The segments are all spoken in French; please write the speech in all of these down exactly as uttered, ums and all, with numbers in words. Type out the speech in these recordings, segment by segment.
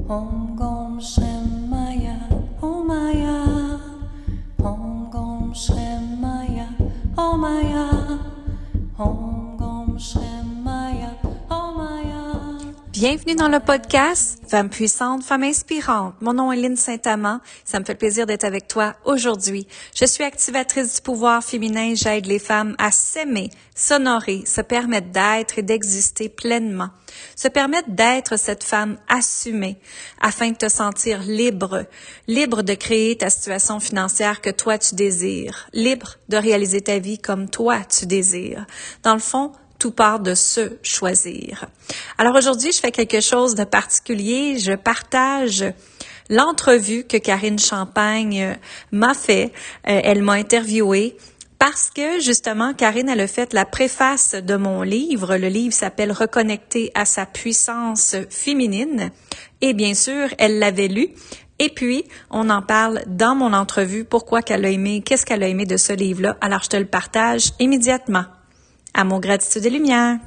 Om Gom Shem Maya, Om Maya, Om Gom Shem Maya, Om Maya, Om Gom Shem Maya, Om Maya. Bienvenue dans le podcast Femmes puissantes, femmes inspirantes. Mon nom est Lynne Saint-Amand. Ça me fait plaisir d'être avec toi aujourd'hui. Je suis activatrice du pouvoir féminin. J'aide les femmes à s'aimer, s'honorer, se permettre d'être et d'exister pleinement. Se permettre d'être cette femme assumée afin de te sentir libre. Libre de créer ta situation financière que toi tu désires. Libre de réaliser ta vie comme toi tu désires. Dans le fond, tout part de se choisir. Alors aujourd'hui, je fais quelque chose de particulier. Je partage l'entrevue que Karine Champagne m'a fait. Euh, elle m'a interviewée parce que justement, Karine, elle a fait la préface de mon livre. Le livre s'appelle « Reconnecter à sa puissance féminine ». Et bien sûr, elle l'avait lu. Et puis, on en parle dans mon entrevue. Pourquoi qu'elle a aimé, qu'est-ce qu'elle a aimé de ce livre-là. Alors, je te le partage immédiatement. Amour, gratitude et lumière.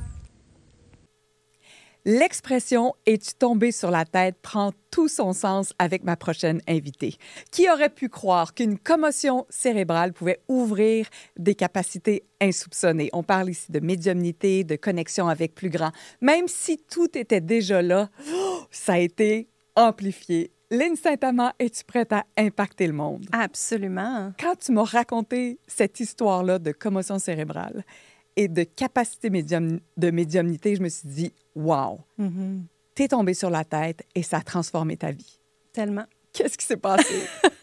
L'expression « es-tu tombé sur la tête » prend tout son sens avec ma prochaine invitée. Qui aurait pu croire qu'une commotion cérébrale pouvait ouvrir des capacités insoupçonnées? On parle ici de médiumnité, de connexion avec plus grand. Même si tout était déjà là, ça a été amplifié. Lynne Saint-Amand, es-tu prête à impacter le monde? Absolument. Quand tu m'as raconté cette histoire-là de commotion cérébrale et de capacité médium, de médiumnité, je me suis dit, wow, Mm-hmm. t'es tombée sur la tête et ça a transformé ta vie. Tellement. Qu'est-ce qui s'est passé?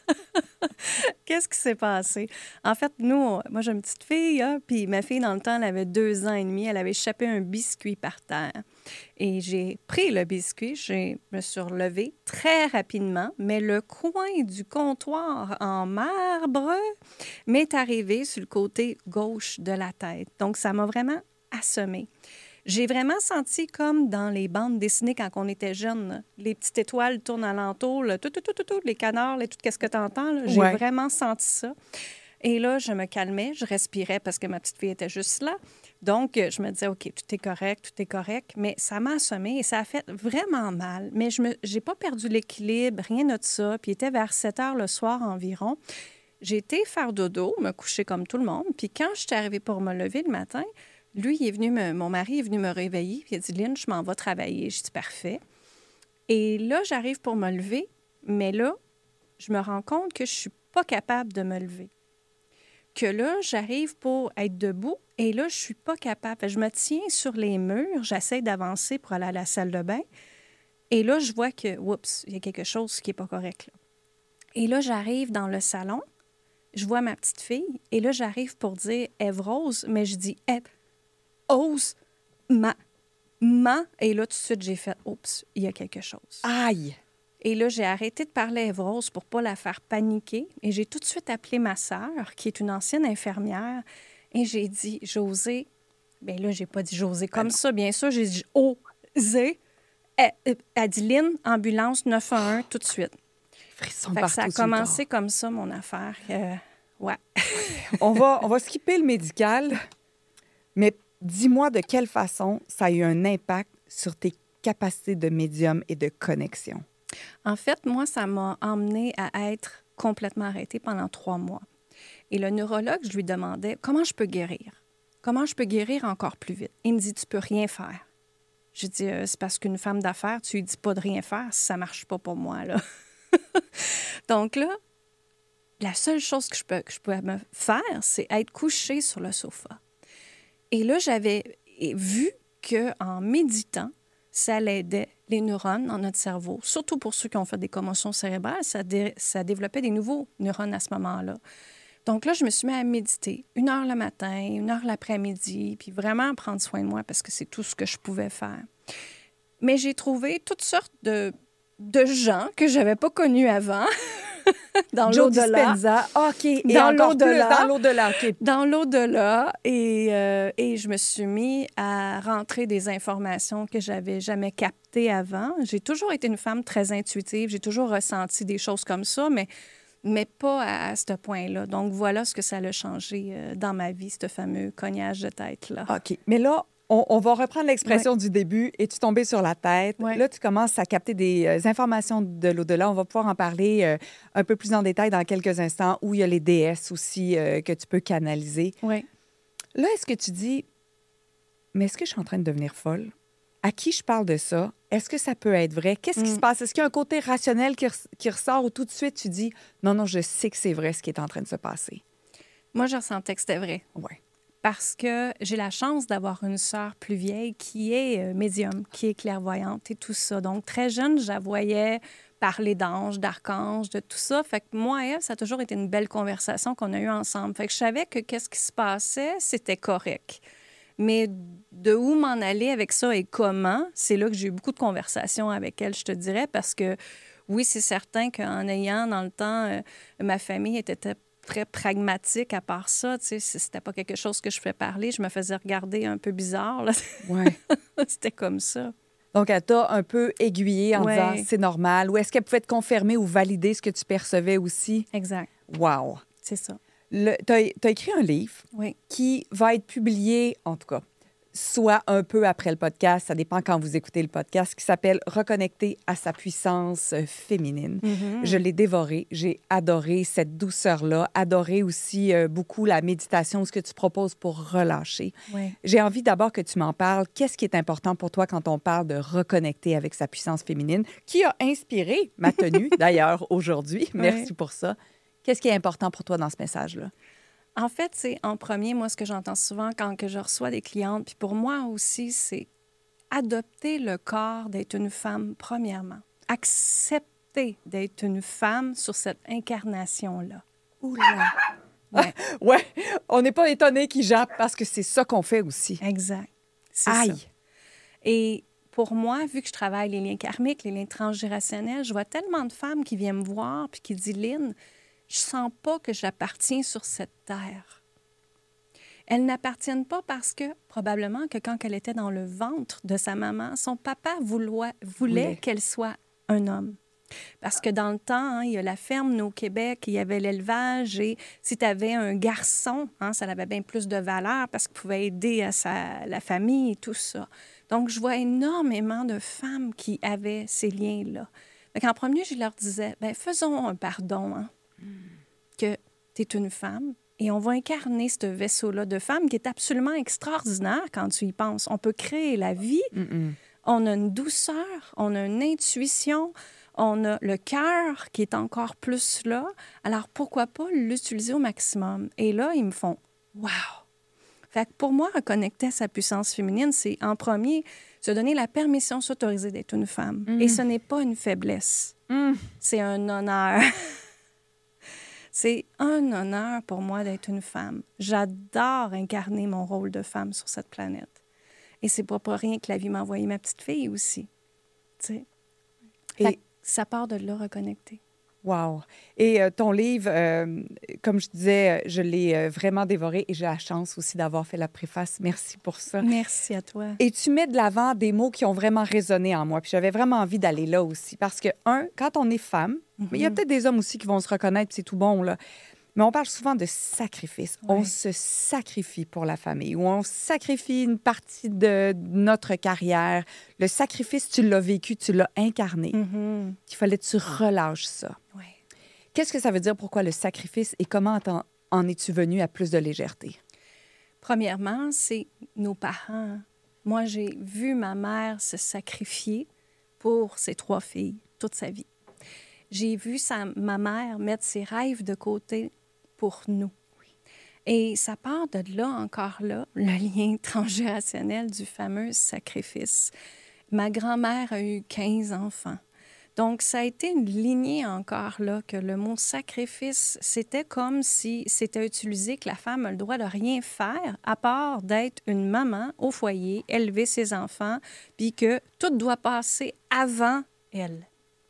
Qu'est-ce qui s'est passé? En fait, nous, on- moi, j'ai une petite fille, hein, puis ma fille, dans le temps, elle avait deux ans et demi. Elle avait échappé un biscuit par terre. Et j'ai pris le biscuit, je me suis relevée très rapidement, mais le coin du comptoir en marbre m'est arrivé sur le côté gauche de la tête. Donc, ça m'a vraiment assommée. J'ai vraiment senti comme dans les bandes dessinées quand on était jeune, là. Les petites étoiles tournent alentour, là, tout, tout, tout, tout, tout, les canards, les tout, qu'est-ce que tu entends? J'ai Ouais. vraiment senti ça. Et là, je me calmais, je respirais parce que ma petite fille était juste là. Donc, euh, je me disais, OK, tout est correct, tout est correct. Mais ça m'a assommée et ça a fait vraiment mal. Mais je n'ai pas perdu l'équilibre, rien de ça. Puis il était vers sept heures le soir environ. J'ai été faire dodo, me coucher comme tout le monde. Puis quand je suis arrivée pour me lever le matin, lui, il est venu me, mon mari est venu me réveiller. Puis il a dit, Lynne, je m'en vais travailler. Je dis, parfait. Et là, j'arrive pour me lever. Mais là, je me rends compte que je ne suis pas capable de me lever. Que là, j'arrive pour être debout et là, je ne suis pas capable. Fait que je me tiens sur les murs, j'essaie d'avancer pour aller à la salle de bain. Et là, je vois que, oups, il y a quelque chose qui n'est pas correct, là. Et là, j'arrive dans le salon, je vois ma petite fille et là, j'arrive pour dire Ève-Rose, mais je dis Ève-Rose, ma, ma. Et là, tout de suite, j'ai fait, oups, il y a quelque chose. Aïe! Et là, j'ai arrêté de parler à Ève-Rose pour ne pas la faire paniquer. Et j'ai tout de suite appelé ma sœur, qui est une ancienne infirmière. Et j'ai dit, José, bien là, j'ai pas dit José comme ça, bien sûr. J'ai dit Osé. Elle, elle dit Lynne, ambulance neuf un un, tout de suite. Frisson Fait que partout ça a sur le commencé comme ça, mon affaire. Euh, ouais. corps. On va, on va skipper le médical, mais dis-moi de quelle façon ça a eu un impact sur tes capacités de médium et de connexion. En fait, moi, ça m'a emmenée à être complètement arrêtée pendant trois mois. Et le neurologue, je lui demandais comment je peux guérir. Comment je peux guérir encore plus vite? Il me dit, tu peux rien faire. Je dis, euh, c'est parce qu'une femme d'affaires, tu lui dis pas de rien faire si ça marche pas pour moi, là. Donc là, la seule chose que je peux, que je pouvais me faire, c'est être couchée sur le sofa. Et là, j'avais vu qu'en méditant, ça l'aidait les neurones dans notre cerveau, surtout pour ceux qui ont fait des commotions cérébrales, ça, dé- ça développait des nouveaux neurones à ce moment-là. Donc là, je me suis mis à méditer une heure le matin, une heure l'après-midi, puis vraiment prendre soin de moi parce que c'est tout ce que je pouvais faire. Mais j'ai trouvé toutes sortes de, de gens que je n'avais pas connus avant dans Joe l'au-delà. Dispenza, OK, et Dans encore plus l'au-delà. dans l'au-delà. OK. Dans l'au-delà, et, euh, et je me suis mis à rentrer des informations que j'avais jamais captées avant. J'ai toujours été une femme très intuitive, j'ai toujours ressenti des choses comme ça, mais, mais pas à, à ce point-là. Donc, voilà ce que ça a changé euh, dans ma vie, ce fameux cognage de tête-là. OK. Mais là, On, on va reprendre l'expression ouais. du début. Es-tu tombé sur la tête? Ouais. Là, tu commences à capter des euh, informations de l'au-delà. On va pouvoir en parler euh, un peu plus en détail dans quelques instants, où il y a les déesses aussi euh, que tu peux canaliser. Oui. Là, est-ce que tu dis, mais est-ce que je suis en train de devenir folle? À qui je parle de ça? Est-ce que ça peut être vrai? Qu'est-ce qui Mm. se passe? Est-ce qu'il y a un côté rationnel qui, re- qui ressort ou tout de suite tu dis, non, non, je sais que c'est vrai ce qui est en train de se passer? Moi, je ressentais que c'était vrai. Oui. Parce que j'ai la chance d'avoir une sœur plus vieille qui est euh, médium, qui est clairvoyante et tout ça. Donc, très jeune, je la voyais parler d'anges, d'archanges, de tout ça. Fait que moi et elle, ça a toujours été une belle conversation qu'on a eue ensemble. Fait que je savais que qu'est-ce qui se passait, c'était correct. Mais de où m'en aller avec ça et comment, c'est là que j'ai eu beaucoup de conversations avec elle, je te dirais, parce que oui, c'est certain qu'en ayant dans le temps, euh, ma famille était très pragmatique à part ça. Tu sais, c'était pas quelque chose que je fais parler. Je me faisais regarder un peu bizarre. Là. Ouais. C'était comme ça. Donc, elle t'a un peu aiguillée en ouais. disant c'est normal. Ou est-ce qu'elle pouvait te confirmer ou valider ce que tu percevais aussi? Exact. Wow! C'est ça. Tu as écrit un livre oui. qui va être publié, en tout cas, soit un peu après le podcast, ça dépend quand vous écoutez le podcast, qui s'appelle « Reconnecter à sa puissance féminine Mm-hmm. ». Je l'ai dévoré, j'ai adoré cette douceur-là, adoré aussi euh, beaucoup la méditation, ce que tu proposes pour relâcher. Oui. J'ai envie d'abord que tu m'en parles. Qu'est-ce qui est important pour toi quand on parle de reconnecter avec sa puissance féminine, qui a inspiré ma tenue, d'ailleurs, aujourd'hui. Merci oui. pour ça. Qu'est-ce qui est important pour toi dans ce message-là? En fait, c'est en premier, moi, ce que j'entends souvent quand que je reçois des clientes, puis pour moi aussi, c'est adopter le corps d'être une femme, premièrement. Accepter d'être une femme sur cette incarnation-là. Ouh là! Ouais. ouais, on n'est pas étonné qu'ils jappent parce que c'est ça qu'on fait aussi. Exact. C'est Aïe! Ça. Et pour moi, vu que je travaille les liens karmiques, les liens transgénérationnels, je vois tellement de femmes qui viennent me voir puis qui disent « Lynn, je sens pas que j'appartiens sur cette terre. » Elles n'appartiennent pas parce que, probablement, que quand elle était dans le ventre de sa maman, son papa vouloit, voulait oui. qu'elle soit un homme. Parce que dans le temps, hein, il y a la ferme au Québec, il y avait l'élevage, et si tu avais un garçon, hein, ça avait bien plus de valeur parce qu'il pouvait aider à sa, la famille et tout ça. Donc, je vois énormément de femmes qui avaient ces liens-là. En premier, je leur disais, bien, faisons un pardon, hein. Que tu es une femme et on va incarner ce vaisseau-là de femme qui est absolument extraordinaire quand tu y penses. On peut créer la vie, Mm-mm. on a une douceur, on a une intuition, on a le cœur qui est encore plus là. Alors, pourquoi pas l'utiliser au maximum? Et là, ils me font « wow ». Fait que pour moi, reconnecter à sa puissance féminine, c'est en premier se donner la permission, s'autoriser d'être une femme. Mm. Et ce n'est pas une faiblesse, mm. c'est un honneur. C'est un honneur pour moi d'être une femme. J'adore incarner mon rôle de femme sur cette planète. Et c'est pas pour rien que la vie m'a envoyé ma petite fille aussi. Tu sais. Et ça part de là, reconnecter. Wow! Et euh, ton livre, euh, comme je disais, je l'ai euh, vraiment dévoré et j'ai la chance aussi d'avoir fait la préface. Merci pour ça. Merci à toi. Et tu mets de l'avant des mots qui ont vraiment résonné en moi. Puis j'avais vraiment envie d'aller là aussi. Parce que, un, quand on est femme, mm-hmm. mais il y a peut-être des hommes aussi qui vont se reconnaître, c'est tout bon, là. Mais on parle souvent de sacrifice. Ouais. On se sacrifie pour la famille ou on sacrifie une partie de notre carrière. Le sacrifice, tu l'as vécu, tu l'as incarné. Mm-hmm. Il fallait que tu relâches ça. Ouais. Qu'est-ce que ça veut dire? Pourquoi le sacrifice et comment en, en es-tu venu à plus de légèreté? Premièrement, c'est nos parents. Moi, j'ai vu ma mère se sacrifier pour ses trois filles toute sa vie. J'ai vu sa, ma mère mettre ses rêves de côté pour nous. Oui. Et ça part de là, encore là, le lien transgénérationnel du fameux sacrifice. Ma grand-mère a eu quinze enfants. Donc, ça a été une lignée encore là, que le mot sacrifice, c'était comme si c'était utilisé que la femme a le droit de rien faire à part d'être une maman au foyer, élever ses enfants, puis que tout doit passer avant elle.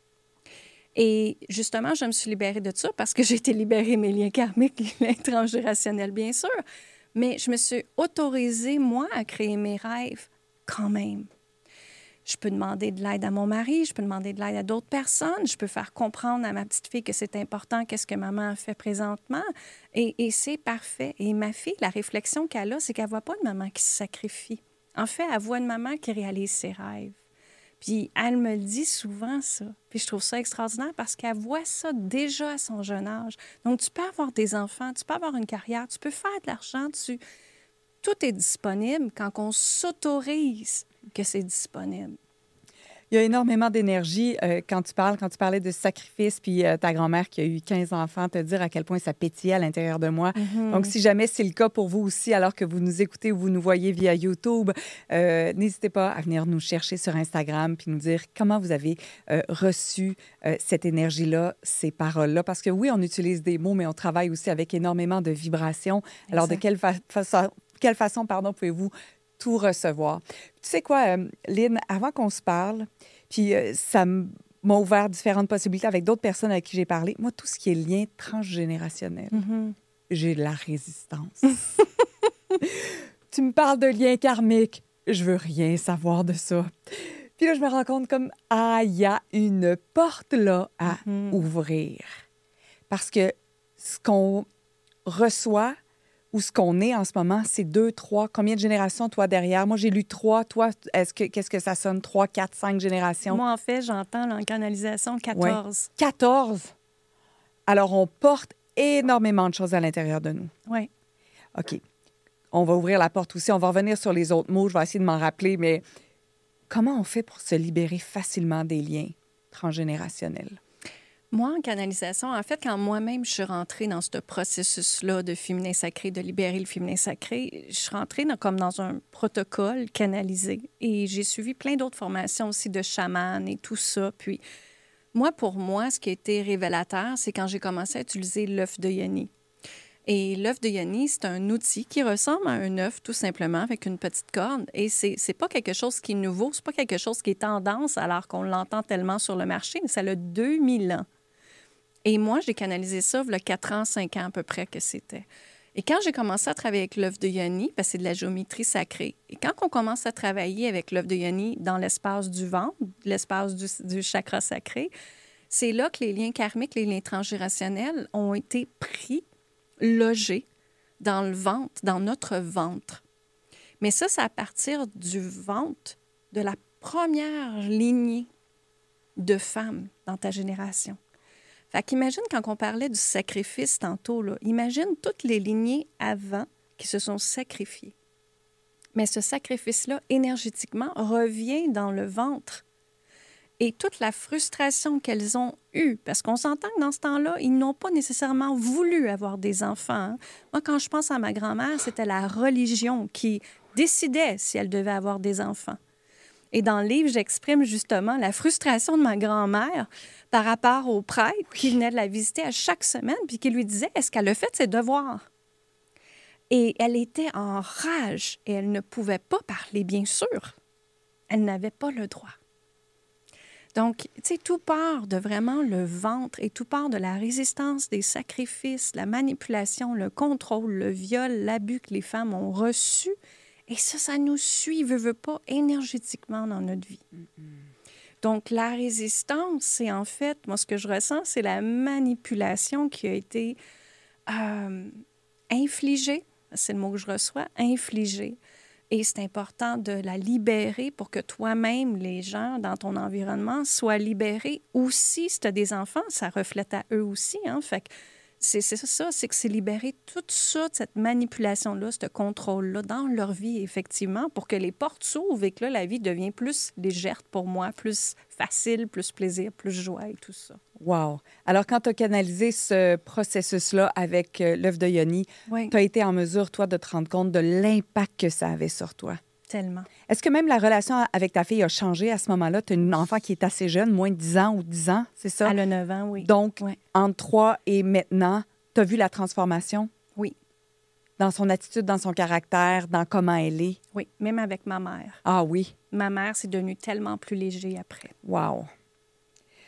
Et justement, je me suis libérée de ça parce que j'ai été libérée mes liens karmiques, les liens transgénérationnels, bien sûr. Mais je me suis autorisée, moi, à créer mes rêves quand même. Je peux demander de l'aide à mon mari, je peux demander de l'aide à d'autres personnes, je peux faire comprendre à ma petite fille que c'est important, qu'est-ce que maman fait présentement. Et, et c'est parfait. Et ma fille, la réflexion qu'elle a, c'est qu'elle ne voit pas de maman qui se sacrifie. En fait, elle voit une maman qui réalise ses rêves. Puis elle me le dit souvent, ça. Puis je trouve ça extraordinaire parce qu'elle voit ça déjà à son jeune âge. Donc, tu peux avoir des enfants, tu peux avoir une carrière, tu peux faire de l'argent, tu... tout est disponible quand on s'autorise que c'est disponible. Il y a énormément d'énergie euh, quand tu parles, quand tu parlais de sacrifice, puis euh, ta grand-mère qui a eu quinze enfants, te dire à quel point ça pétillait à l'intérieur de moi. Mm-hmm. Donc, si jamais c'est le cas pour vous aussi, alors que vous nous écoutez ou vous nous voyez via YouTube, euh, n'hésitez pas à venir nous chercher sur Instagram puis nous dire comment vous avez euh, reçu euh, cette énergie-là, ces paroles-là. Parce que oui, on utilise des mots, mais on travaille aussi avec énormément de vibrations. Exact. Alors, de quelle, fa- fa- quelle façon pardon, pouvez-vous tout recevoir? Tu sais quoi, euh, Lynn, avant qu'on se parle, puis euh, ça m'a ouvert différentes possibilités avec d'autres personnes avec qui j'ai parlé. Moi, tout ce qui est lien transgénérationnel, mm-hmm. j'ai de la résistance. Tu me parles de lien karmique, je veux rien savoir de ça. Puis là, je me rends compte comme, ah, il y a une porte là à mm-hmm. ouvrir. Parce que ce qu'on reçoit, ou ce qu'on est en ce moment, c'est deux, trois. Combien de générations, toi, derrière? Moi, j'ai lu trois. Toi, est-ce que, qu'est-ce que ça sonne? Trois, quatre, cinq générations? Moi, en fait, j'entends en canalisation quatorze. Ouais. quatorze? Alors, on porte énormément de choses à l'intérieur de nous. Oui. OK. On va ouvrir la porte aussi. On va revenir sur les autres mots. Je vais essayer de m'en rappeler, mais comment on fait pour se libérer facilement des liens transgénérationnels? Moi, en canalisation, en fait, quand moi-même je suis rentrée dans ce processus-là de féminin sacré, de libérer le féminin sacré, je suis rentrée dans, comme dans un protocole canalisé. Et j'ai suivi plein d'autres formations aussi de chaman et tout ça. Puis, moi, pour moi, ce qui a été révélateur, c'est quand j'ai commencé à utiliser l'œuf de Yoni. Et l'œuf de Yoni, c'est un outil qui ressemble à un œuf, tout simplement, avec une petite corne. Et c'est, c'est pas quelque chose qui est nouveau, c'est pas quelque chose qui est tendance, alors qu'on l'entend tellement sur le marché, mais ça a deux mille ans. Et moi, j'ai canalisé ça il y a quatre ans, cinq ans à peu près que c'était. Et quand j'ai commencé à travailler avec l'œuf de Yoni, parce que c'est de la géométrie sacrée, et quand on commence à travailler avec l'œuf de Yoni dans l'espace du ventre, l'espace du, du chakra sacré, c'est là que les liens karmiques, les liens transgénérationnels ont été pris, logés dans le ventre, dans notre ventre. Mais ça, c'est à partir du ventre de la première lignée de femmes dans ta génération. Fait qu'imagine quand on parlait du sacrifice tantôt, là, imagine toutes les lignées avant qui se sont sacrifiées. Mais ce sacrifice-là, énergétiquement, revient dans le ventre. Et toute la frustration qu'elles ont eue, parce qu'on s'entend que dans ce temps-là, ils n'ont pas nécessairement voulu avoir des enfants. Hein. Moi, quand je pense à ma grand-mère, c'était la religion qui décidait si elle devait avoir des enfants. Et dans le livre, j'exprime justement la frustration de ma grand-mère par rapport au prêtre qui venait de la visiter à chaque semaine puis qui lui disait « Est-ce qu'elle a fait ses devoirs? » Et elle était en rage et elle ne pouvait pas parler, bien sûr. Elle n'avait pas le droit. Donc, tu sais, tout part de vraiment le ventre et tout part de la résistance, des sacrifices, la manipulation, le contrôle, le viol, l'abus que les femmes ont reçu. Et ça, ça nous suit, veut, veut pas, énergétiquement dans notre vie. Mm-hmm. Donc, la résistance, c'est en fait, moi, ce que je ressens, c'est la manipulation qui a été euh, infligée, c'est le mot que je reçois, infligée. Et c'est important de la libérer pour que toi-même, les gens dans ton environnement, soient libérés. Aussi, si tu as des enfants, ça reflète à eux aussi, hein, fait que C'est, c'est ça, c'est que c'est libérer tout ça, cette manipulation-là, ce contrôle-là dans leur vie, effectivement, pour que les portes s'ouvrent et que là, la vie devient plus légère pour moi, plus facile, plus plaisir, plus joie et tout ça. Wow! Alors, quand tu as canalisé ce processus-là avec euh, l'œuf de Yoni, oui. tu as été en mesure, toi, de te rendre compte de l'impact que ça avait sur toi. Tellement. Est-ce que même la relation avec ta fille a changé à ce moment-là? Tu as une enfant qui est assez jeune, moins de dix ans ou dix ans, c'est ça? Elle a neuf ans, oui. Donc, oui. entre trois et maintenant, tu as vu la transformation? Oui. Dans son attitude, dans son caractère, dans comment elle est? Oui, même avec ma mère. Ah oui? Ma mère, c'est devenu tellement plus léger après. Wow!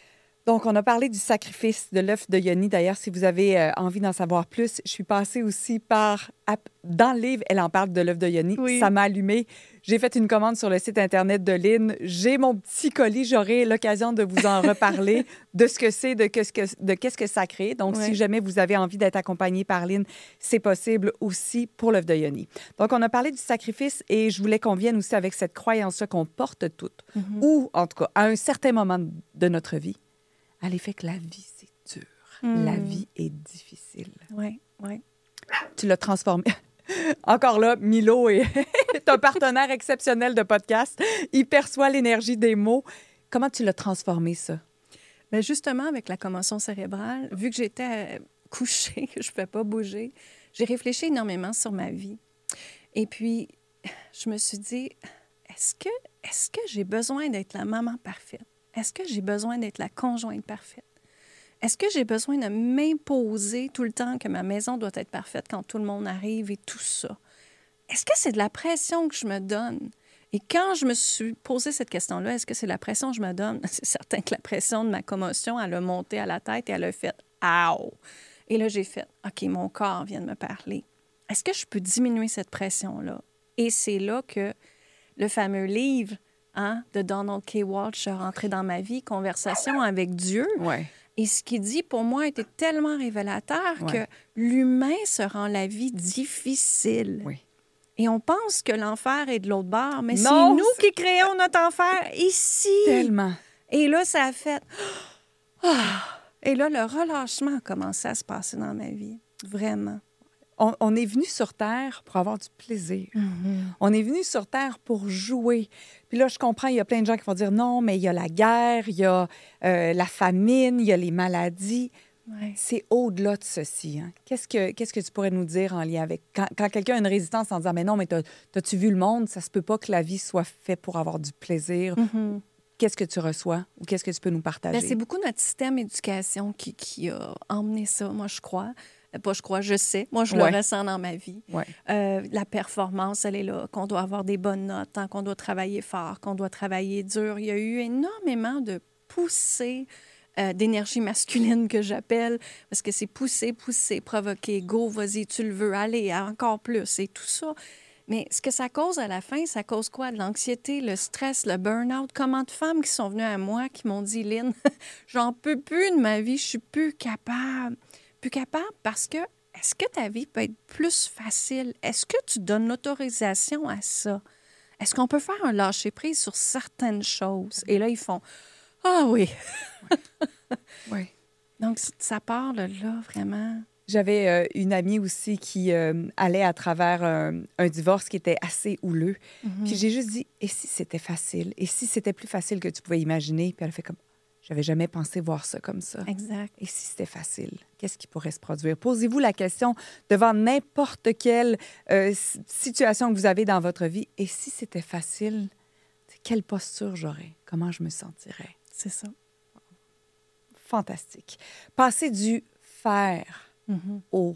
Donc, on a parlé du sacrifice de l'œuf de Yoni. D'ailleurs, si vous avez euh, envie d'en savoir plus, je suis passée aussi par... Dans le livre, elle en parle de l'œuf de Yoni. Oui. Ça m'a allumée. J'ai fait une commande sur le site Internet de Lynn. J'ai mon petit colis. J'aurai l'occasion de vous en reparler, de ce que c'est, de qu'est-ce que, de qu'est-ce que ça crée. Donc, Oui. si jamais vous avez envie d'être accompagné par Lynn, c'est possible aussi pour l'œuf de Yoni. Donc, on a parlé du sacrifice et je voulais qu'on vienne aussi avec cette croyance-là qu'on porte toutes, Mm-hmm. ou en tout cas, à un certain moment de notre vie, à l'effet que la vie, c'est dur. Mm. La vie est difficile. Oui, oui. Tu l'as transformé. Encore là, Milo est un partenaire exceptionnel de podcast. Il perçoit l'énergie des mots. Comment tu l'as transformé, ça? Bien, justement, avec la commotion cérébrale, vu que j'étais euh, couchée, que je ne pouvais pas bouger, j'ai réfléchi énormément sur ma vie. Et puis, je me suis dit, est-ce que, est-ce que j'ai besoin d'être la maman parfaite? Est-ce que j'ai besoin d'être la conjointe parfaite? Est-ce que j'ai besoin de m'imposer tout le temps que ma maison doit être parfaite quand tout le monde arrive et tout ça? Est-ce que c'est de la pression que je me donne? Et quand je me suis posé cette question-là, est-ce que c'est la pression que je me donne? C'est certain que la pression de ma commotion, elle a monté à la tête et elle a fait « Aouh! » Et là, j'ai fait « OK, mon corps vient de me parler. Est-ce que je peux diminuer cette pression-là? » Et c'est là que le fameux livre hein, de Donald K. Walsh est rentré dans ma vie, « Conversation avec Dieu ». Ouais. Et ce qu'il dit, pour moi, était tellement révélateur Ouais. que l'humain se rend la vie difficile. Oui. Et on pense que l'enfer est de l'autre bord, mais Non, c'est nous c'est- qui créons notre enfer ici. Tellement. Et là, ça a fait... Ah! Et là, le relâchement a commencé à se passer dans ma vie. Vraiment. On, on est venu sur Terre pour avoir du plaisir. On est venu sur Terre pour jouer. Puis là, je comprends, il y a plein de gens qui vont dire non, mais il y a la guerre, il y a euh, la famine, il y a les maladies. Ouais. C'est au-delà de ceci. Hein. Qu'est-ce que, qu'est-ce que tu pourrais nous dire en lien avec... Quand, quand quelqu'un a une résistance en disant, mais non, mais t'as, t'as-tu vu le monde? Ça se peut pas que la vie soit faite pour avoir du plaisir. Mhm. Qu'est-ce que tu reçois ou qu'est-ce que tu peux nous partager? Ben, c'est beaucoup notre système d'éducation qui, qui a emmené ça, moi, je crois. Euh, Pas je crois, je sais. Moi, je Ouais. le ressens dans ma vie. Ouais. Euh, la performance, elle est là, qu'on doit avoir des bonnes notes, hein, qu'on doit travailler fort, qu'on doit travailler dur. Il y a eu énormément de poussées euh, d'énergie masculine que j'appelle, parce que c'est pousser, pousser, provoquer, go, vas-y, tu le veux, allez, encore plus, et tout ça. Mais ce que ça cause à la fin, ça cause quoi? De l'anxiété, le stress, le burn-out. Comment de femmes qui sont venues à moi qui m'ont dit, Lynn, j'en peux plus de ma vie, je suis plus capable. Plus capable parce que est-ce que ta vie peut être plus facile? Est-ce que tu donnes l'autorisation à ça? Est-ce qu'on peut faire un lâcher-prise sur certaines choses? Et là, ils font ah oui. Oui. Donc, c- ça part de là, vraiment. J'avais euh, une amie aussi qui euh, allait à travers un, un divorce qui était assez houleux. Puis j'ai juste dit, et si c'était facile? Et si c'était plus facile que tu pouvais imaginer? Puis elle a fait comme, j'avais jamais pensé voir ça comme ça. Exact. Et si c'était facile? Qu'est-ce qui pourrait se produire? Posez-vous la question devant n'importe quelle euh, s- situation que vous avez dans votre vie. Et si c'était facile, quelle posture j'aurais? Comment je me sentirais? C'est ça. Fantastique. Passer du faire Mhm. au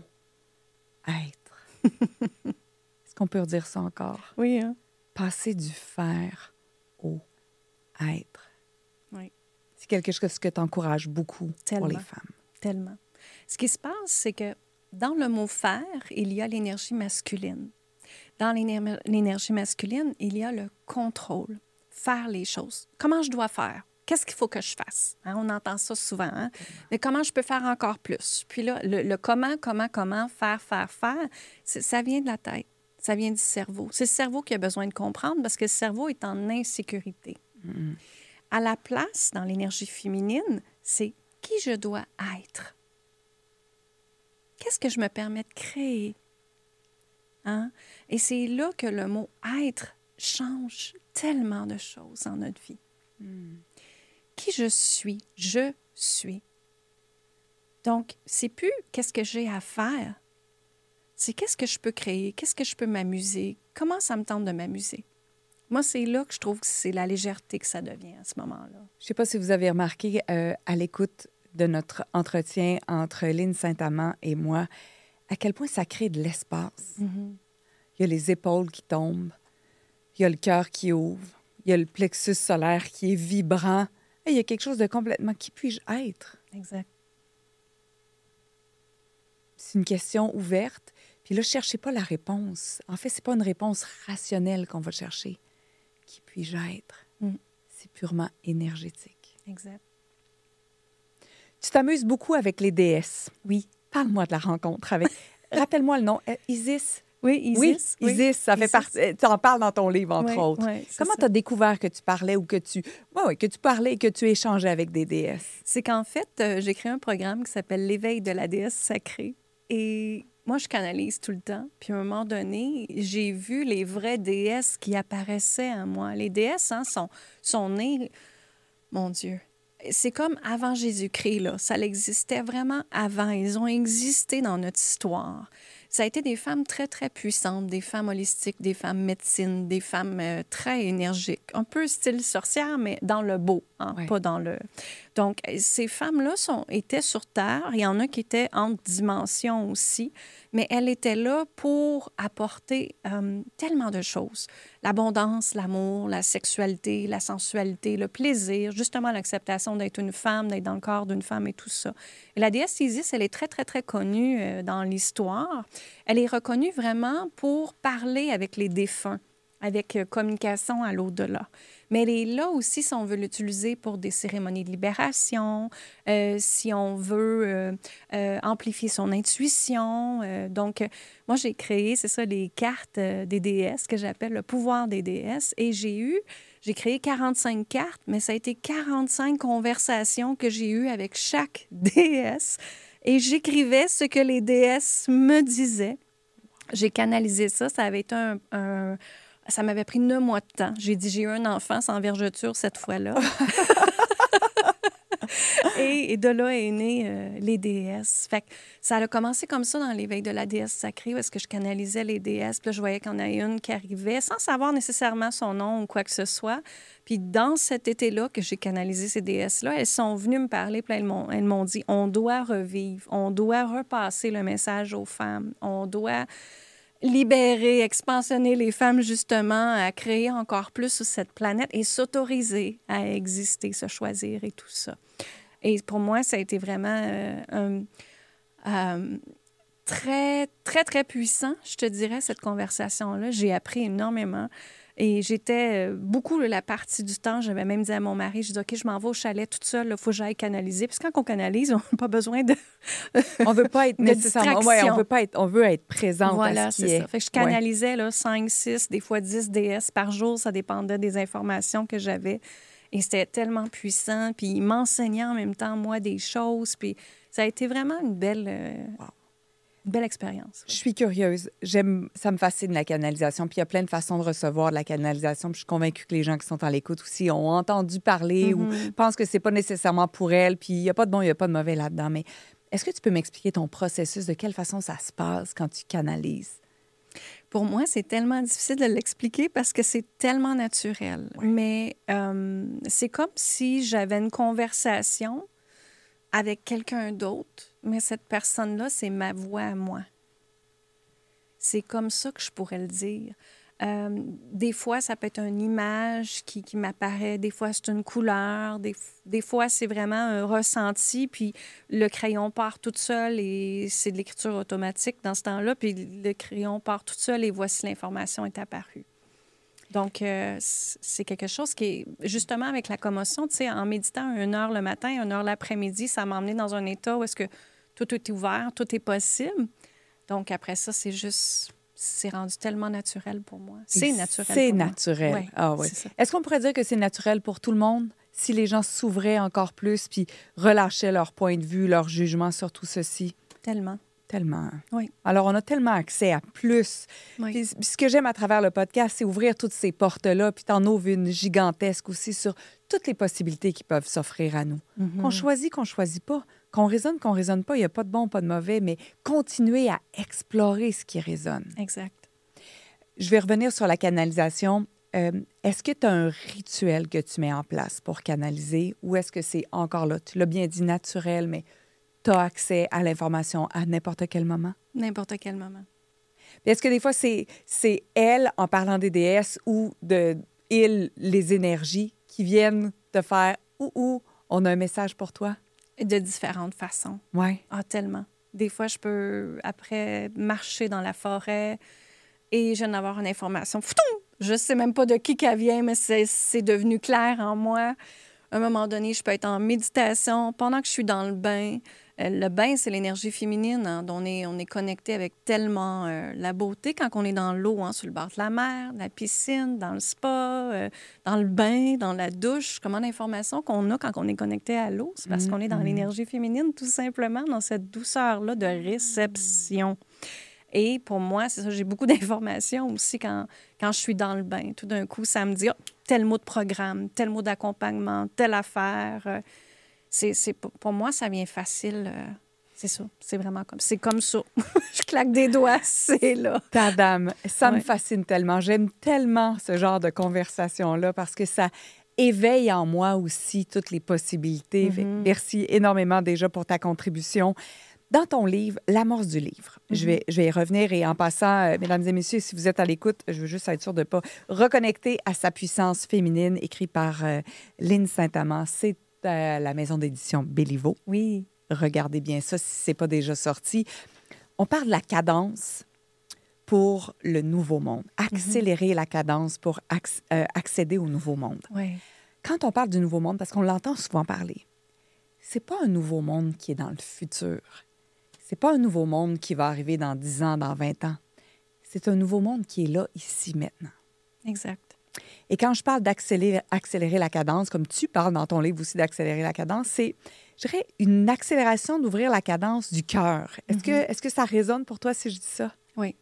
être. Est-ce qu'on peut redire ça encore? Oui, hein? Passer du faire au être. Oui. C'est quelque chose que tu encourages beaucoup Tellement. pour les femmes. Tellement. Ce qui se passe, c'est que dans le mot faire, il y a l'énergie masculine. Dans l'éner- l'énergie masculine, il y a le contrôle. Faire les choses. Comment je dois faire? Qu'est-ce qu'il faut que je fasse? Hein, on entend ça souvent. Hein? Mais comment je peux faire encore plus? Puis là, le, le comment, comment, comment, faire, faire, faire, c'est- ça vient de la tête. Ça vient du cerveau. C'est le cerveau qui a besoin de comprendre parce que le cerveau est en insécurité. À la place, dans l'énergie féminine, c'est qui je dois être. Qu'est-ce que je me permets de créer? Hein? Et c'est là que le mot « être » change tellement de choses dans notre vie. Qui je suis, je suis. Donc, c'est plus qu'est-ce que j'ai à faire, c'est qu'est-ce que je peux créer, qu'est-ce que je peux m'amuser, comment ça me tente de m'amuser. Moi, c'est là que je trouve que c'est la légèreté que ça devient à ce moment-là. Je ne sais pas si vous avez remarqué euh, à l'écoute de notre entretien entre Lynn Saint-Amand et moi, à quel point ça crée de l'espace. Mm-hmm. Il y a les épaules qui tombent, il y a le cœur qui ouvre, il y a le plexus solaire qui est vibrant Hey, il y a quelque chose de complètement... Qui puis-je être? Exact. C'est une question ouverte. Puis là, ne cherchez pas la réponse. En fait, ce n'est pas une réponse rationnelle qu'on va chercher. Qui puis-je être? Mm. C'est purement énergétique. Exact. Tu t'amuses beaucoup avec les déesses. Oui. Parle-moi de la rencontre avec... Rappelle-moi le nom. Euh, Isis? Oui, Isis. Oui, Isis, oui. ça fait Isis. partie... Tu en parles dans ton livre, entre oui, autres. Oui, Comment tu as découvert que tu parlais ou que tu... Oui, oui, que tu parlais et que tu échangeais avec des déesses? C'est qu'en fait, euh, j'ai créé un programme qui s'appelle l'Éveil de la déesse sacrée. Et moi, je canalise tout le temps. Puis à un moment donné, j'ai vu les vraies déesses qui apparaissaient à moi. Les déesses, hein, sont, sont nées... Mon Dieu... C'est comme avant Jésus-Christ, là. Ça existait vraiment avant. Ils ont existé dans notre histoire. Ça a été des femmes très, très puissantes, des femmes holistiques, des femmes médecines, des femmes euh, très énergiques. Un peu style sorcière, mais dans le beau, hein, ouais. pas dans le... Donc, ces femmes-là sont, étaient sur Terre. Il y en a qui étaient entre dimensions aussi, mais elles étaient là pour apporter euh, tellement de choses. L'abondance, l'amour, la sexualité, la sensualité, le plaisir, justement l'acceptation d'être une femme, d'être dans le corps d'une femme et tout ça. Et la déesse Isis, elle est très, très, très connue euh, dans l'histoire. Elle est reconnue vraiment pour parler avec les défunts, avec euh, communication à l'au-delà. Mais elle est là aussi si on veut l'utiliser pour des cérémonies de libération, euh, si on veut euh, euh, amplifier son intuition. Euh, donc, euh, moi, j'ai créé, c'est ça, les cartes euh, des déesses que j'appelle le pouvoir des déesses. Et j'ai eu, j'ai créé quarante-cinq cartes, mais ça a été quarante-cinq conversations que j'ai eues avec chaque déesse. Et j'écrivais ce que les déesses me disaient. J'ai canalisé ça. Ça avait été un... un Ça m'avait pris neuf mois de temps. J'ai dit, j'ai eu un enfant sans vergeture cette fois-là. et, et de là est né euh, les déesses. Fait que ça a commencé comme ça dans l'éveil de la déesse sacrée, où est-ce que je canalisais les déesses. Puis là, je voyais qu'il y en a une qui arrivait sans savoir nécessairement son nom ou quoi que ce soit. Puis dans cet été-là que j'ai canalisé ces déesses-là, elles sont venues me parler, puis elles m'ont, elles m'ont dit, on doit revivre, on doit repasser le message aux femmes, on doit... libérer, expansionner les femmes, justement, à créer encore plus sur cette planète et s'autoriser à exister, se choisir et tout ça. Et pour moi, ça a été vraiment euh, un, euh, très, très, très puissant, je te dirais, cette conversation-là. J'ai appris énormément. Et j'étais euh, beaucoup la partie du temps, j'avais même dit à mon mari, je dis OK, je m'en vais au chalet toute seule, il faut que j'aille canaliser. Puis quand on canalise, on n'a pas besoin de On veut pas être nécessairement, ouais, on veut pas être, on veut être présente. Voilà, à ce qui c'est est. ça. Fait que je canalisais là, cinq, six, des fois dix déesses par jour, ça dépendait des informations que j'avais. Et c'était tellement puissant, puis il m'enseignait en même temps, moi, des choses. Puis ça a été vraiment une belle... Euh... Wow. Une belle expérience. Je suis curieuse. J'aime, ça me fascine la canalisation. Puis il y a plein de façons de recevoir de la canalisation. Puis je suis convaincue que les gens qui sont à l'écoute aussi ont entendu parler mm-hmm. ou pensent que c'est pas nécessairement pour elles. Puis il n'y a pas de bon, il n'y a pas de mauvais là-dedans. Mais est-ce que tu peux m'expliquer ton processus, de quelle façon ça se passe quand tu canalises? Pour moi, c'est tellement difficile de l'expliquer parce que c'est tellement naturel. Ouais. Mais euh, c'est comme si j'avais une conversation avec quelqu'un d'autre, mais cette personne-là, c'est ma voix à moi. C'est comme ça que je pourrais le dire. Euh, des fois, ça peut être une image qui, qui m'apparaît, des fois, c'est une couleur, des, des fois, c'est vraiment un ressenti, puis le crayon part tout seul et c'est de l'écriture automatique dans ce temps-là, puis le crayon part tout seul et voici l'information est apparue. Donc, euh, c'est quelque chose qui est, justement, avec la commotion, tu sais, en méditant une heure le matin, une heure l'après-midi, ça m'a emmené dans un état où est-ce que tout est ouvert, tout est possible. Donc, après ça, c'est juste, c'est rendu tellement naturel pour moi. C'est naturel C'est pour naturel. moi. Ouais, ah oui. Est-ce qu'on pourrait dire que c'est naturel pour tout le monde si les gens s'ouvraient encore plus puis relâchaient leur point de vue, leur jugement sur tout ceci? Tellement. Tellement. Oui. Alors, on a tellement accès à plus. Oui. Puis, ce que j'aime à travers le podcast, c'est ouvrir toutes ces portes-là, puis t'en ouvres une gigantesque aussi sur toutes les possibilités qui peuvent s'offrir à nous. Mm-hmm. Qu'on choisit, qu'on choisit pas, qu'on raisonne, qu'on raisonne pas, il n'y a pas de bon, pas de mauvais, mais continuer à explorer ce qui résonne. Exact. Je vais revenir sur la canalisation. Euh, est-ce que tu as un rituel que tu mets en place pour canaliser ou est-ce que c'est encore là? Tu l'as bien dit, naturel, mais tu as accès à l'information à n'importe quel moment? N'importe quel moment. Puis est-ce que des fois, c'est, c'est elle, en parlant des déesses, ou de il, les énergies qui viennent te faire « ou, ou on a un message pour toi? De différentes façons. Oui. Ah, tellement. Des fois, je peux, après, marcher dans la forêt et je viens d'avoir une information. Foutoum! Je ne sais même pas de qui qu'elle vient, mais c'est, c'est devenu clair en moi. À un moment donné, je peux être en méditation pendant que je suis dans le bain. Euh, le bain, c'est l'énergie féminine. Hein, on est, on est connecté avec tellement euh, la beauté quand on est dans l'eau, hein, sur le bord de la mer, la piscine, dans le spa, euh, dans le bain, dans la douche. Comment d'informations qu'on a quand on est connecté à l'eau? C'est parce qu'on est dans l'énergie féminine, tout simplement, dans cette douceur-là de réception. Et pour moi, c'est ça, j'ai beaucoup d'informations aussi quand, quand je suis dans le bain. Tout d'un coup, ça me dit, oh, tel mot de programme, tel mot d'accompagnement, telle affaire. C'est, c'est, pour moi, ça vient facile. C'est ça, c'est vraiment comme, c'est comme ça. Je claque des doigts, c'est là. Ta dame, ça Ouais. me fascine tellement. J'aime tellement ce genre de conversation-là parce que ça éveille en moi aussi toutes les possibilités. Fait que Mm-hmm. Merci énormément déjà pour ta contribution. Dans ton livre, L'amorce du livre, Mm-hmm. je, vais, je vais y revenir et en passant, euh, mesdames et messieurs, si vous êtes à l'écoute, je veux juste être sûre de ne pas reconnecter à sa puissance féminine, écrit par euh, Lynne Saint-Amand. C'est à la maison d'édition Béliveau. Oui. Regardez bien ça si ce n'est pas déjà sorti. On parle de la cadence pour le nouveau monde. Accélérer la cadence pour acc- euh, accéder au nouveau monde. Oui. Quand on parle du nouveau monde, parce qu'on l'entend souvent parler, c'est pas un nouveau monde qui est dans le futur. C'est pas un nouveau monde qui va arriver dans dix ans, dans vingt ans. C'est un nouveau monde qui est là, ici, maintenant. Exact. Et quand je parle d'accélérer accélérer la cadence, comme tu parles dans ton livre aussi d'accélérer la cadence, c'est, je dirais, une accélération d'ouvrir la cadence du cœur. Est-ce Mm-hmm. que, est-ce que ça résonne pour toi si je dis ça? Oui.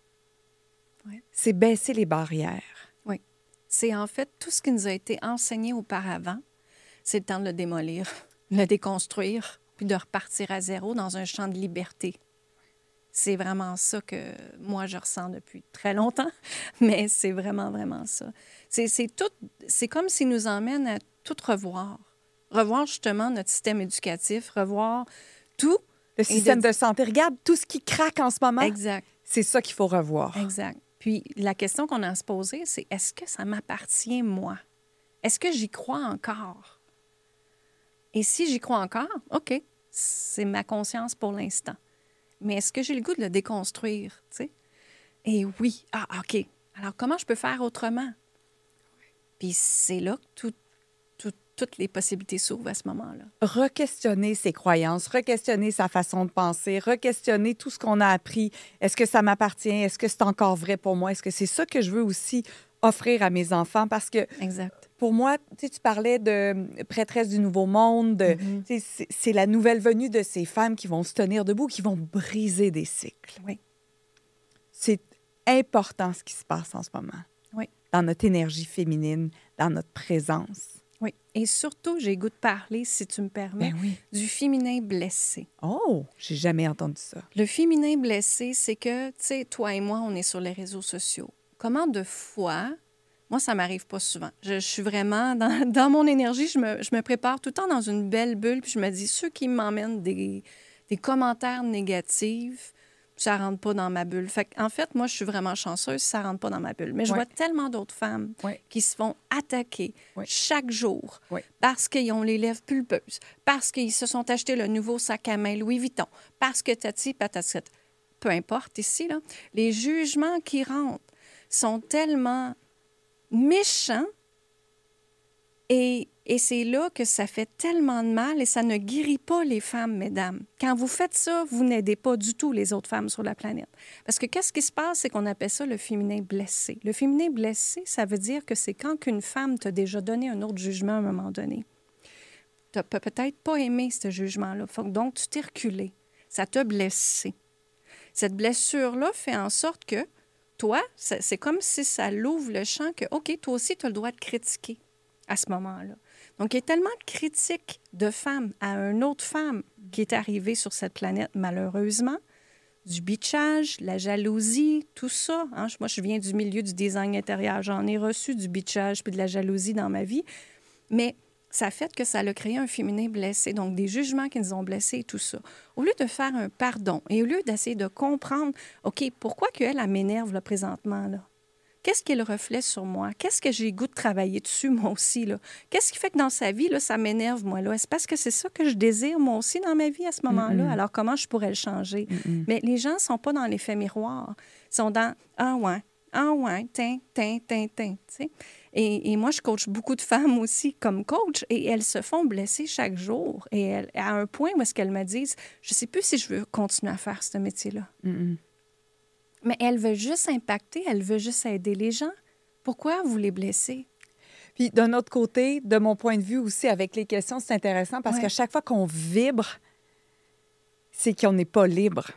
C'est baisser les barrières. Oui. C'est en fait tout ce qui nous a été enseigné auparavant, c'est le temps de le démolir, le déconstruire, puis de repartir à zéro dans un champ de liberté. C'est vraiment ça que moi, je ressens depuis très longtemps, mais c'est vraiment, vraiment ça. C'est, c'est, tout, c'est comme s'il nous emmène à tout revoir. Revoir justement notre système éducatif, revoir tout. Le Et système de- de santé, regarde tout ce qui craque en ce moment. Exact. C'est ça qu'il faut revoir. Exact. Puis la question qu'on a à se poser, c'est est-ce que ça m'appartient, moi? Est-ce que j'y crois encore? Et si j'y crois encore, OK, c'est ma conscience pour l'instant. Mais est-ce que j'ai le goût de le déconstruire, tu sais? Et oui, ah, OK. Alors, comment je peux faire autrement? Puis c'est là que tout- tout- toutes les possibilités s'ouvrent à ce moment-là. Re-questionner ses croyances, re-questionner sa façon de penser, re-questionner tout ce qu'on a appris. Est-ce que ça m'appartient? Est-ce que c'est encore vrai pour moi? Est-ce que c'est ça que je veux aussi offrir à mes enfants? Parce que Exact. pour moi, tu sais, tu parlais de prêtresse du nouveau monde. de- Mm-hmm. tu sais, c'est, c'est la nouvelle venue de ces femmes qui vont se tenir debout, qui vont briser des cycles. Oui. C'est important ce qui se passe en ce moment. Oui. Dans notre énergie féminine, dans notre présence. Oui. Et surtout, j'ai le goût de parler, si tu me permets, Ben oui. du féminin blessé. Oh, j'ai jamais entendu ça. Le féminin blessé, c'est que, tu sais, toi et moi, on est sur les réseaux sociaux. Comment de fois, moi, ça m'arrive pas souvent. Je, je suis vraiment dans, dans mon énergie, je me, je me prépare tout le temps dans une belle bulle, puis je me dis, ceux qui m'emmènent des, des commentaires négatifs, ça rentre pas dans ma bulle. Fait en fait, moi, je suis vraiment chanceuse, ça rentre pas dans ma bulle. Mais je Ouais. vois tellement d'autres femmes Ouais. qui se font attaquer Ouais. chaque jour Ouais. parce qu'ils ont les lèvres pulpeuses, parce qu'ils se sont achetés le nouveau sac à main Louis Vuitton, parce que tati, patatati. Peu importe ici, là, les jugements qui rentrent sont tellement méchants et, et c'est là que ça fait tellement de mal et ça ne guérit pas les femmes, mesdames. Quand vous faites ça, vous n'aidez pas du tout les autres femmes sur la planète. Parce que qu'est-ce qui se passe, c'est qu'on appelle ça le féminin blessé. Le féminin blessé, ça veut dire que c'est quand qu'une femme t'a déjà donné un autre jugement à un moment donné. Tu n'as peut-être pas aimé ce jugement-là. Faut que donc, tu t'es reculé. Ça t'a blessé. Cette blessure-là fait en sorte que toi, c'est c'est comme si ça l'ouvre le champ que, OK, toi aussi, tu as le droit de critiquer à ce moment-là. Donc, il y a tellement de critiques de femmes à une autre femme qui est arrivée sur cette planète, malheureusement, du bitchage, la jalousie, tout ça. Hein? Moi, je viens du milieu du design intérieur. J'en ai reçu du bitchage puis de la jalousie dans ma vie. Mais ça a fait que ça a créé un féminin blessé, donc des jugements qui nous ont blessés et tout ça. Au lieu de faire un pardon et au lieu d'essayer de comprendre, OK, pourquoi qu'elle, elle m'énerve là, présentement, là? Qu'est-ce qui est le reflet sur moi? Qu'est-ce que j'ai le goût de travailler dessus, moi aussi? Là? Qu'est-ce qui fait que dans sa vie, là, ça m'énerve, moi? Là? Est-ce parce que c'est ça que je désire, moi aussi, dans ma vie à ce moment-là? Mm-mm. Alors, comment je pourrais le changer? Mm-mm. Mais les gens ne sont pas dans l'effet miroir. Ils sont dans « Ah ouais, ah ouais, tin, tin, tin, tin. » Tu sais? Et, et moi, je coach beaucoup de femmes aussi comme coach et elles se font blesser chaque jour. Et elles, à un point où est-ce qu'elles me disent « Je ne sais plus si je veux continuer à faire ce métier-là. » Mm-mm. Mais elle veut juste impacter, elle veut juste aider les gens. Pourquoi vous les blessez? Puis d'un autre côté, de mon point de vue aussi, avec les questions, c'est intéressant parce Ouais. qu'à chaque fois qu'on vibre, c'est qu'on n'est pas libre.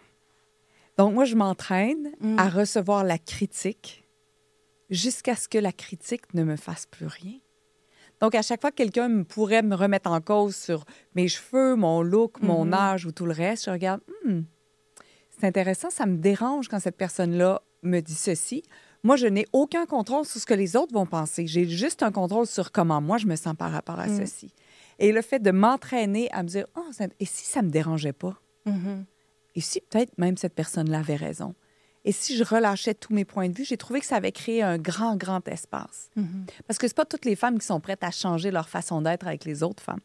Donc moi, je m'entraîne Mm. à recevoir la critique jusqu'à ce que la critique ne me fasse plus rien. Donc, à chaque fois que quelqu'un me pourrait me remettre en cause sur mes cheveux, mon look, mon Mhm. âge ou tout le reste, je regarde, hmm, c'est intéressant, ça me dérange quand cette personne-là me dit ceci. Moi, je n'ai aucun contrôle sur ce que les autres vont penser. J'ai juste un contrôle sur comment moi, je me sens par rapport à Mm. ceci. Et le fait de m'entraîner à me dire, oh, ça- et si ça ne me dérangeait pas? Mhm. Et si peut-être même cette personne-là avait raison? Et si je relâchais tous mes points de vue, j'ai trouvé que ça avait créé un grand, grand espace. Mhm. Parce que c'est pas toutes les femmes qui sont prêtes à changer leur façon d'être avec les autres femmes.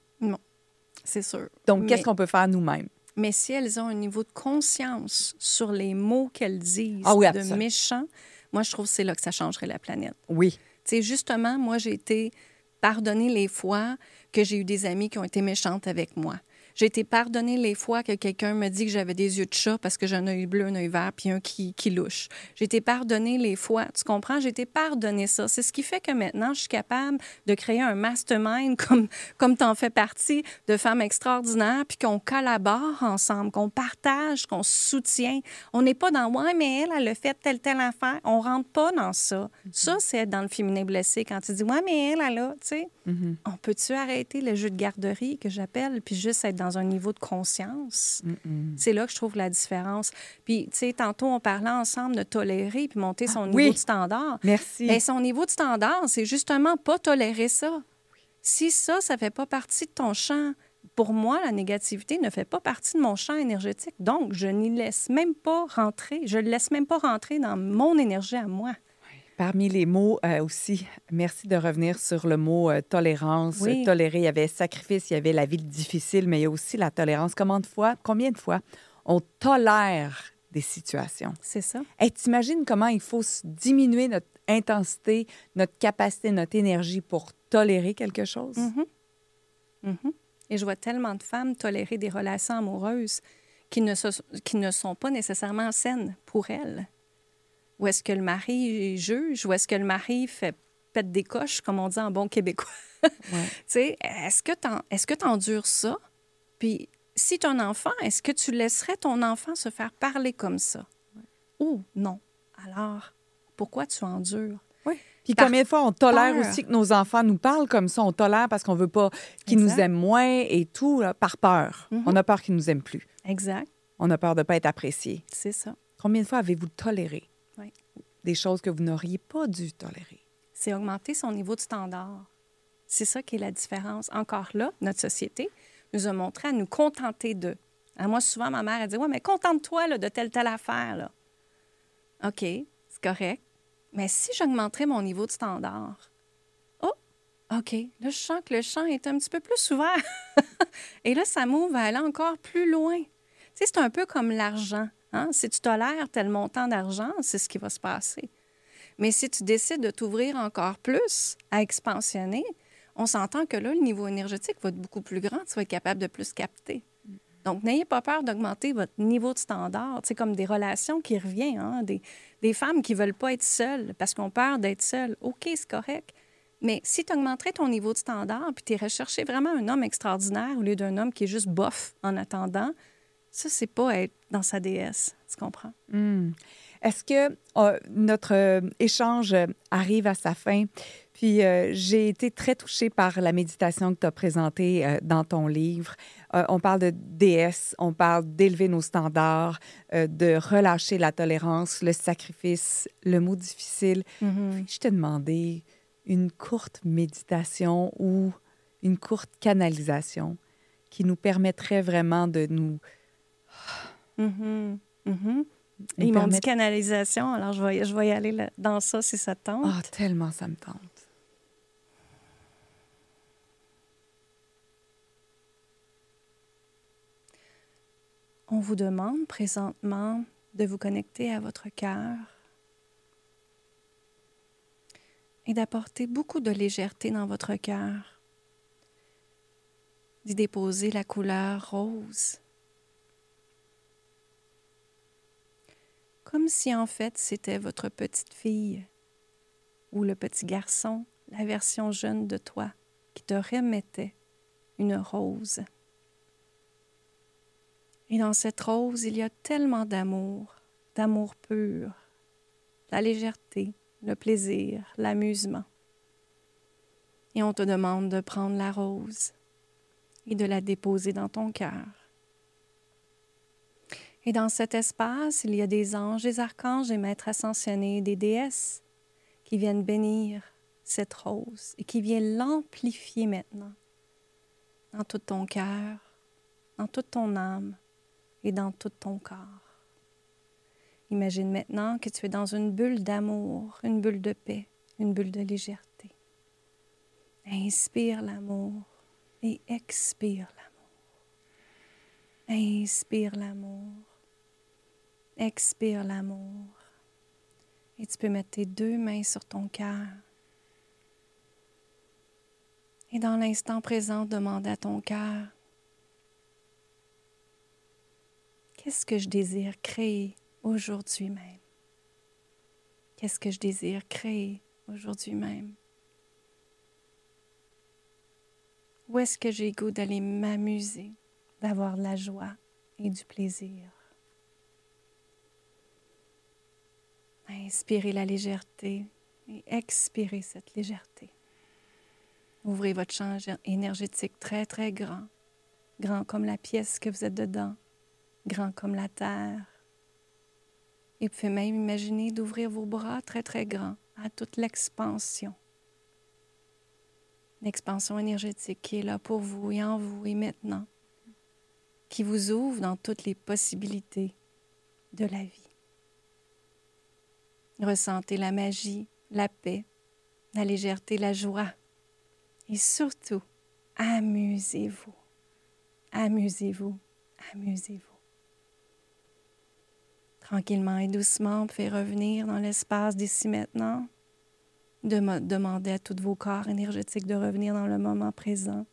C'est sûr. Donc, Mais- qu'est-ce qu'on peut faire nous-mêmes? Mais si elles ont un niveau de conscience sur les mots qu'elles disent Ah oui, de absolument. méchants, moi, je trouve que c'est là que ça changerait la planète. Oui. Tu sais, justement, moi, j'ai été pardonnée les fois que j'ai eu des amies qui ont été méchantes avec moi. J'ai été pardonnée les fois que quelqu'un me dit que j'avais des yeux de chat parce que j'ai un œil bleu, un œil vert, puis un qui, qui louche. J'ai été pardonnée les fois, tu comprends? J'ai été pardonnée ça. C'est ce qui fait que maintenant, je suis capable de créer un mastermind comme, comme tu en fais partie, de femmes extraordinaires, puis qu'on collabore ensemble, qu'on partage, qu'on se soutient. On n'est pas dans « Ouais, mais elle, elle a fait telle, telle affaire. » On rentre pas dans ça. Ça, c'est être dans le féminin blessé quand tu dis « Ouais, mais elle, elle a, tu sais. » Mhm. On peut-tu arrêter le jeu de garderie que j'appelle, puis juste être dans un niveau de conscience? Mm-mm. C'est là que je trouve la différence. Puis, tu sais, tantôt, on parlait ensemble de tolérer puis monter son Ah, niveau oui. de standard. Merci. Bien, son niveau de standard, c'est justement pas tolérer ça. Si ça, ça fait pas partie de ton champ, pour moi, la négativité ne fait pas partie de mon champ énergétique. Donc, je n'y laisse même pas rentrer. Je ne laisse même pas rentrer dans mon énergie à moi. Parmi les mots euh, aussi, merci de revenir sur le mot euh, tolérance. Oui. Euh, Tolérer, il y avait sacrifice, il y avait la vie difficile, mais il y a aussi la tolérance. Combien de fois, combien de fois on tolère des situations? C'est ça. Hey, t'imagines comment il faut s- diminuer notre intensité, notre capacité, notre énergie pour tolérer quelque chose? Mhm. Mhm. Et je vois tellement de femmes tolérer des relations amoureuses qui ne, se- qui ne sont pas nécessairement saines pour elles. Ou est-ce que le mari juge, ou est-ce que le mari fait pète des coches, comme on dit en bon québécois? Ouais. Tu sais, est-ce que t'en- est-ce que tu endures ça? Puis, si tu as un enfant, est-ce que tu laisserais ton enfant se faire parler comme ça? Ou non? Alors, pourquoi tu endures? Oui. Puis Par combien de fois on tolère peur. aussi que nos enfants nous parlent comme ça? On tolère parce qu'on veut pas qu'ils nous Exact. aiment moins et tout, là, par peur. Mhm. On a peur qu'ils nous aiment plus. Exact, On a peur de ne pas être apprécié. c'est ça. Combien de fois avez-vous toléré Oui. des choses que vous n'auriez pas dû tolérer? C'est augmenter son niveau de standard. C'est ça qui est la différence. Encore là, notre société nous a montré à nous contenter d'eux. À moi, souvent, ma mère, elle dit « Ouais, mais contente-toi là, de telle, telle affaire. » Là. OK, c'est correct. Mais si j'augmenterais mon niveau de standard, oh, OK, là, je sens que le champ est un petit peu plus ouvert. Et là, ça m'ouvre à aller encore plus loin. Tu sais, c'est un peu comme l'argent. Hein? Si tu tolères tel montant d'argent, c'est ce qui va se passer. Mais si tu décides de t'ouvrir encore plus à expansionner, on s'entend que là, le niveau énergétique va être beaucoup plus grand. Tu vas être capable de plus capter. Donc, n'ayez pas peur d'augmenter votre niveau de standard. C'est comme des relations qui reviennent, hein? des, des femmes qui ne veulent pas être seules parce qu'on ont peur d'être seules. OK, c'est correct. Mais si tu augmenterais ton niveau de standard puis tu irais chercher vraiment un homme extraordinaire au lieu d'un homme qui est juste bof en attendant, ça, c'est pas être dans sa déesse. Tu comprends? Hmm. Est-ce que euh, notre euh, échange euh, arrive à sa fin? Puis euh, j'ai été très touchée par la méditation que tu as présentée euh, dans ton livre. Euh, on parle de déesse, on parle d'élever nos standards, euh, de relâcher la tolérance, le sacrifice, le mot difficile. Mm-hmm. Puis je t'ai demandé une courte méditation ou une courte canalisation qui nous permettrait vraiment de nous... Mm-hmm. Mm-hmm. Ils m'ont dit canalisation, alors je vais, je vais y aller là, dans ça si ça te tente. Ah, oh, tellement ça me tente. On vous demande présentement de vous connecter à votre cœur et d'apporter beaucoup de légèreté dans votre cœur, d'y déposer la couleur rose. Comme si en fait c'était votre petite fille ou le petit garçon, la version jeune de toi, qui te remettait une rose. Et dans cette rose, il y a tellement d'amour, d'amour pur, la légèreté, le plaisir, l'amusement. Et on te demande de prendre la rose et de la déposer dans ton cœur. Et dans cet espace, il y a des anges, des archanges, des maîtres ascensionnés, des déesses qui viennent bénir cette rose et qui viennent l'amplifier maintenant dans tout ton cœur, dans toute ton âme et dans tout ton corps. Imagine maintenant que tu es dans une bulle d'amour, une bulle de paix, une bulle de légèreté. Inspire l'amour et expire l'amour. Inspire l'amour. Expire l'amour. Et tu peux mettre tes deux mains sur ton cœur. Et dans l'instant présent, demande à ton cœur, qu'est-ce que je désire créer aujourd'hui même? Qu'est-ce que je désire créer aujourd'hui même? Où est-ce que j'ai goût d'aller m'amuser, d'avoir de la joie et du plaisir? Inspirez la légèreté et expirez cette légèreté. Ouvrez votre champ énergétique très, très grand, grand comme la pièce que vous êtes dedans, grand comme la terre. Et vous pouvez même imaginer d'ouvrir vos bras très, très grands à toute l'expansion. L'expansion énergétique qui est là pour vous et en vous et maintenant, qui vous ouvre dans toutes les possibilités de la vie. Ressentez la magie, la paix, la légèreté, la joie. Et surtout, amusez-vous. Amusez-vous, amusez-vous. Tranquillement et doucement, vous pouvez revenir dans l'espace d'ici maintenant. De demander à tous vos corps énergétiques de revenir dans le moment présent.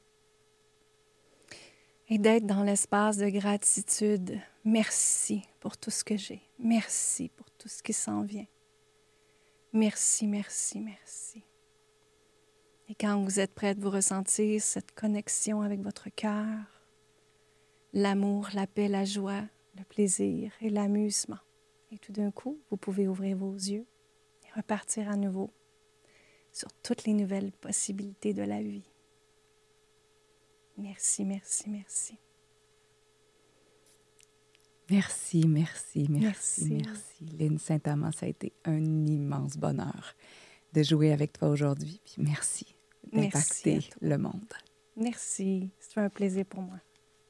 Et d'être dans l'espace de gratitude. Merci pour tout ce que j'ai. Merci pour tout ce qui s'en vient. Merci, merci, merci. Et quand vous êtes prête, vous ressentez cette connexion avec votre cœur, l'amour, la paix, la joie, le plaisir et l'amusement. Et tout d'un coup, vous pouvez ouvrir vos yeux et repartir à nouveau sur toutes les nouvelles possibilités de la vie. Merci, merci, merci. Merci, merci, merci, Merci. merci. Lynne Saint-Amand, ça a été un immense bonheur de jouer avec toi aujourd'hui. Puis merci d'impacter Merci à toi. le monde. Merci, c'est un plaisir pour moi.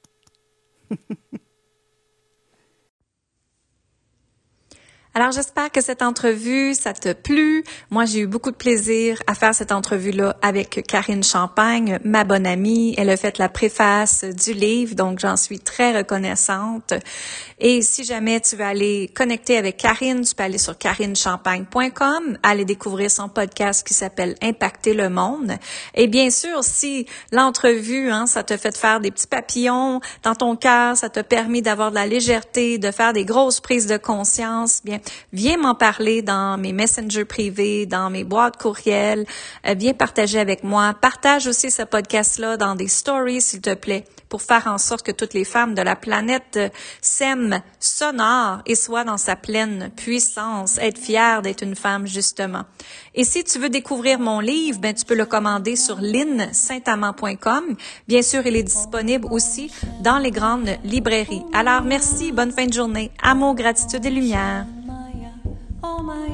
Alors, j'espère que cette entrevue, ça t'a plu. Moi, j'ai eu beaucoup de plaisir à faire cette entrevue-là avec Karine Champagne, ma bonne amie. Elle a fait la préface du livre, donc j'en suis très reconnaissante. Et si jamais tu veux aller connecter avec Karine, tu peux aller sur karine champagne point com, aller découvrir son podcast qui s'appelle « Impacter le monde ». Et bien sûr, si l'entrevue, hein, ça t'a fait faire des petits papillons dans ton cœur, ça t'a permis d'avoir de la légèreté, de faire des grosses prises de conscience, bien, viens m'en parler dans mes messengers privés, dans mes boîtes courriels, euh, viens partager avec moi. Partage aussi ce podcast-là dans des stories, s'il te plaît, pour faire en sorte que toutes les femmes de la planète euh, s'aiment sonore et soient dans sa pleine puissance, être fière d'être une femme, justement. Et si tu veux découvrir mon livre, ben, tu peux le commander sur lynne saint amand point com. Bien sûr, il est disponible aussi dans les grandes librairies. Alors, merci, bonne fin de journée. Amour, gratitude et lumière. Oh my